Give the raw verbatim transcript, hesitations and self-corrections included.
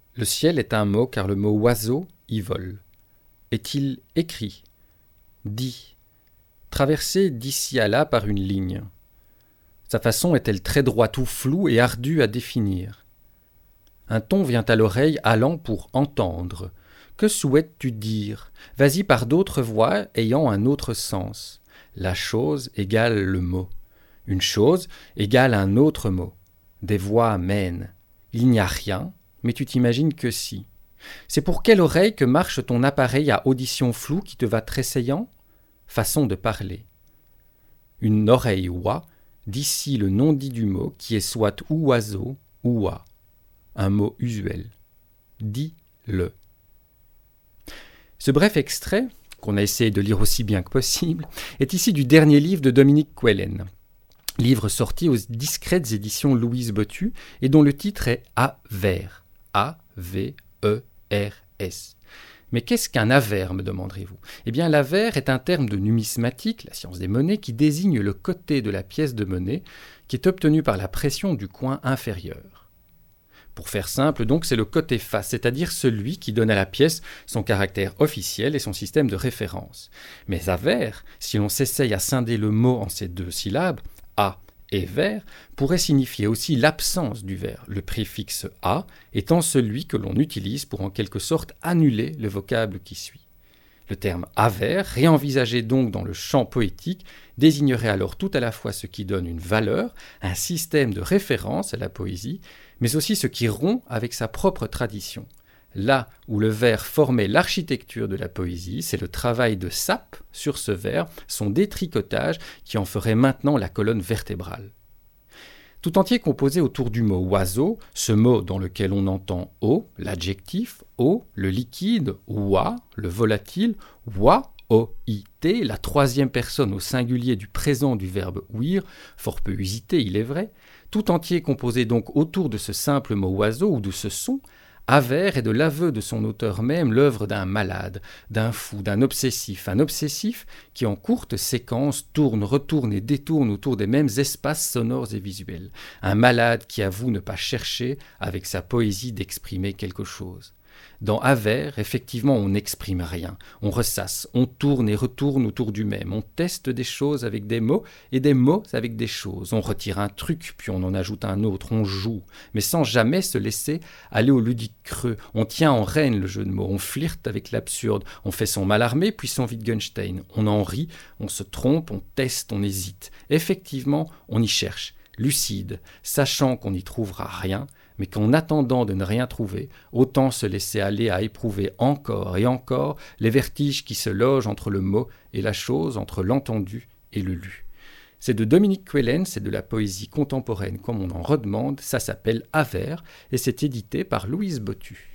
Le ciel est un mot car le mot oiseau y vole. Est-il écrit, dit, traversé d'ici à là par une ligne? Sa façon est-elle très droite ou floue et ardue à définir? Un ton vient à l'oreille allant pour entendre. Que souhaites-tu dire? Vas-y par d'autres voies ayant un autre sens. La chose égale le mot. Une chose égale un autre mot. Des voies mènent. Il n'y a rien, mais tu t'imagines que si. C'est pour quelle oreille que marche ton appareil à audition floue qui te va tressaillant? Façon de parler. Une oreille oie, d'ici le non-dit du mot qui est soit ou oiseau ou oie. Un mot usuel. Dis-le. Ce bref extrait, qu'on a essayé de lire aussi bien que possible, est ici du dernier livre de Dominique Quellen. Livre sorti aux discrètes éditions Louise Bottu et dont le titre est Avers. A V E R S. Mais qu'est-ce qu'un avers, me demanderez-vous? Eh bien, l'avers est un terme de numismatique, la science des monnaies, qui désigne le côté de la pièce de monnaie qui est obtenu par la pression du coin inférieur. Pour faire simple, donc, c'est le côté face, c'est-à-dire celui qui donne à la pièce son caractère officiel et son système de référence. Mais avers, si l'on s'essaye à scinder le mot en ces deux syllabes, a et vers, pourrait signifier aussi l'absence du vers, le préfixe a étant celui que l'on utilise pour en quelque sorte annuler le vocable qui suit. Le terme avers, réenvisagé donc dans le champ poétique, désignerait alors tout à la fois ce qui donne une valeur, un système de référence à la poésie, mais aussi ce qui rompt avec sa propre tradition. Là où le vers formait l'architecture de la poésie, c'est le travail de Sappe sur ce vers, son détricotage, qui en ferait maintenant la colonne vertébrale. Tout entier composé autour du mot oiseau, ce mot dans lequel on entend eau, l'adjectif, eau, le liquide, oie, le volatile, oie, O I T, la troisième personne au singulier du présent du verbe ouïr, fort peu usité, il est vrai, tout entier composé donc autour de ce simple mot oiseau ou de ce son, avers est de l'aveu de son auteur même l'œuvre d'un malade, d'un fou, d'un obsessif, un obsessif qui en courte séquence tourne, retourne et détourne autour des mêmes espaces sonores et visuels, un malade qui avoue ne pas chercher avec sa poésie d'exprimer quelque chose. Dans avers, effectivement, on n'exprime rien, on ressasse, on tourne et retourne autour du même, on teste des choses avec des mots et des mots avec des choses, on retire un truc puis on en ajoute un autre, on joue, mais sans jamais se laisser aller au ludique creux, on tient en règne le jeu de mots, on flirte avec l'absurde, on fait son Mallarmé puis son Wittgenstein, on en rit, on se trompe, on teste, on hésite, effectivement, on y cherche, lucide, sachant qu'on n'y trouvera rien, mais qu'en attendant de ne rien trouver, autant se laisser aller à éprouver encore et encore les vertiges qui se logent entre le mot et la chose, entre l'entendu et le lu. C'est de Dominique Quellen, c'est de la poésie contemporaine comme on en redemande, ça s'appelle Avers et c'est édité par Louise Bottu.